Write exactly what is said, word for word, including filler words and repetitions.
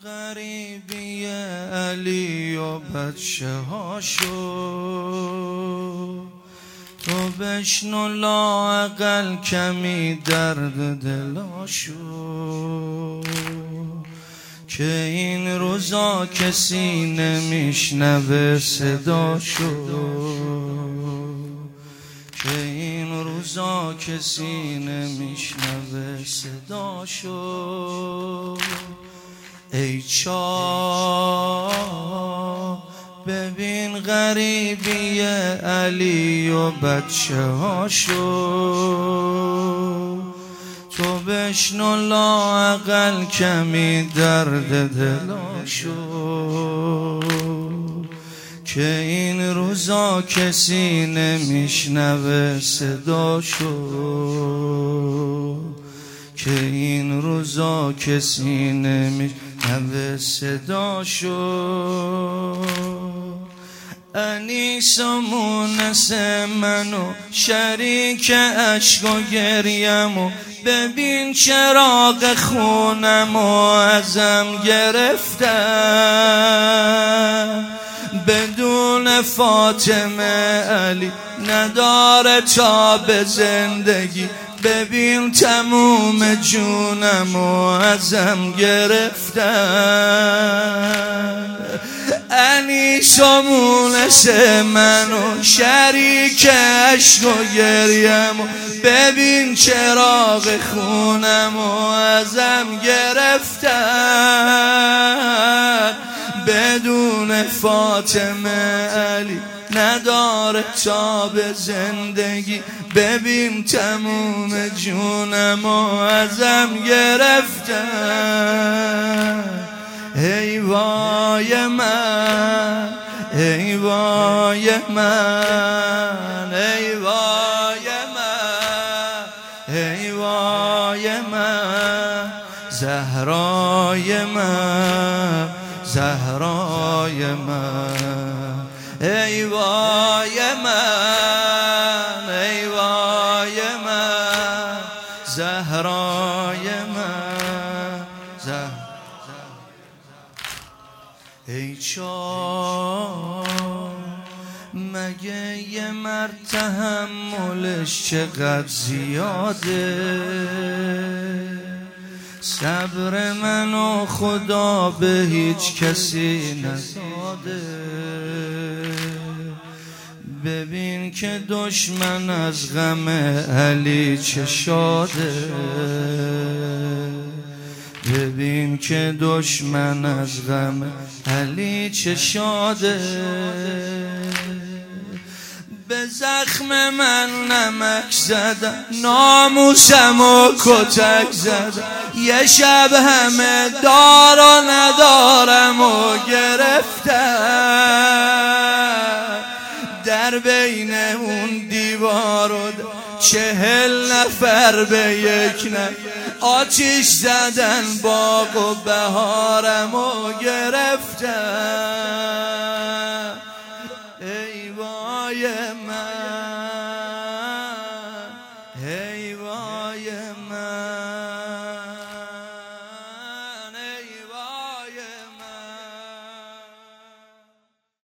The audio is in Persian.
غریبی علی و بچه هاشو تو بشنو لااقل کمی درد دلاشو که این روزا کسی نمیشنوه صداشو که این روزا کسی نمیشنوه صداشو ای چا ببین غریبی علی و بچه هاشو تو بشنو لااقل کمی درد دلاشو که این روزا کسی نمیشنوه صداشو که این روزا کسی نمیشنوه صداشو انیسمون سه منو شریک عشق و گریمو ببین چراغ خونمو ازم گرفتن بدون فاطمه علی نداره تا به زندگی ببین تموم جونمو ازم گرفتن انیسمون سه منو شریک عشق و گریمو ببین چراغ خونمو ازم گرفتن بدون فاطمه علی نداره تا به زندگی ببین تموم جونمو ازم گرفتن ای وای من ای وای من ای وای من ای وای من زهرای من زهرای من ای وای من ای وای من زهرای من زهرای ای چا مگه یه مرد تحملش چقدر زیاده صبر منو خدا به هیچ کسی نزاده ببین که دشمن از غم علی چه شاده ببین که دشمن از غم علی چه شاده به زخم من نمک زدن ناموسم و کتک زدن یه شب همه دار و ندارم و گرفتن در بین اون دیوار و چهل نفر به یک نفر آتیش زدن باغ و بهارم و گرفتن ای وای من